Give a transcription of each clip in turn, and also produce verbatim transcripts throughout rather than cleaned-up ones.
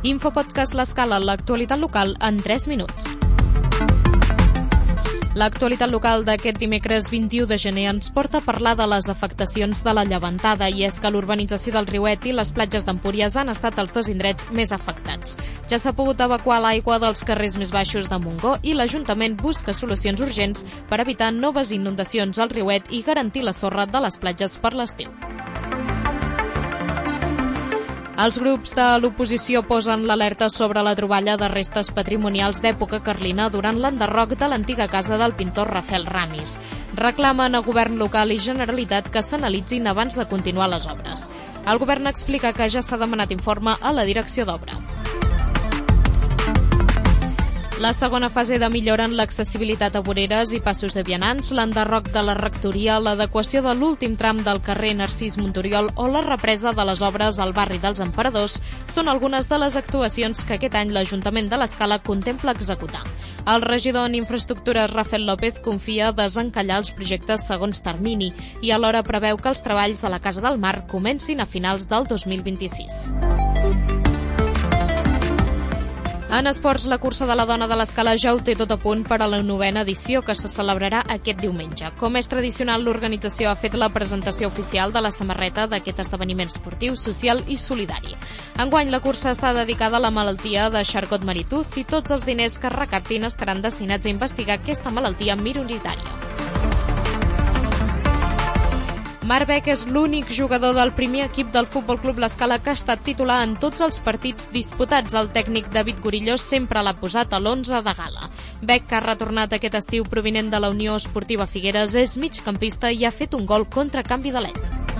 Infopodcast L'Escala, l'actualitat local en tres minuts. L'actualitat local d'aquest dimecres vint-i-u de gener ens porta a parlar de les afectacions de la llevantada, i és que l'urbanització del Riuet i les platges d'Empúries han estat els dos indrets més afectats. Ja s'ha pogut evacuar l'aigua dels carrers més baixos de Montgó i l'Ajuntament busca solucions urgents per evitar noves inundacions al Riuet i garantir la sorra de les platges per l'estiu. Els grups de l'oposició posen l'alerta sobre la troballa de restes patrimonials d'època carlina durant l'enderroc de l'antiga casa del pintor Rafael Ramis. Reclamen a govern local i Generalitat que s'analitzin abans de continuar les obres. El govern explica que ja s'ha demanat informe a la direcció d'obra. La segona fase de millora en l'accessibilitat a voreres i passos de vianants, l'enderroc de la rectoria, l'adequació de l'últim tram del carrer Narcís Montoriol o la represa de les obres al barri dels Emperadors són algunes de les actuacions que aquest any l'Ajuntament de l'Escala contempla executar. El regidor en infraestructures, Rafael López, confia desencallar els projectes segons termini i alhora preveu que els treballs a la Casa del Mar comencin a finals del dos mil vint-i-sis. En esports, la cursa de la dona de l'Escala ja ho té tot a punt per a la novena edició, que se celebrarà aquest diumenge. Com és tradicional, l'organització ha fet la presentació oficial de la samarreta d'aquest esdeveniment esportiu, social i solidari. Enguany, la cursa està dedicada a la malaltia de Charcot-Marie-Tooth i tots els diners que es recaptin estaran destinats a investigar aquesta malaltia minoritària. Marc Beck és l'únic jugador del primer equip del Futbol Club L'Escala que ha estat titular en tots els partits disputats. El tècnic David Gurilló sempre l'ha posat a l'onze de gala. Beck, que ha retornat aquest estiu provinent de la Unió Esportiva Figueres, és migcampista i ha fet un gol contra Canvi de Led.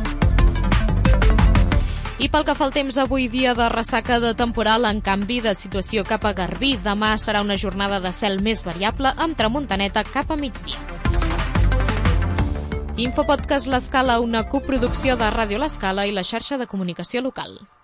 I pel que fa al temps, avui dia de ressaca de temporal en canvi de situació cap a Garbí. Demà serà una jornada de cel més variable amb tramuntaneta cap a migdia. Infopodcast L'Escala, una coproducció de Ràdio L'Escala i la xarxa de comunicació local.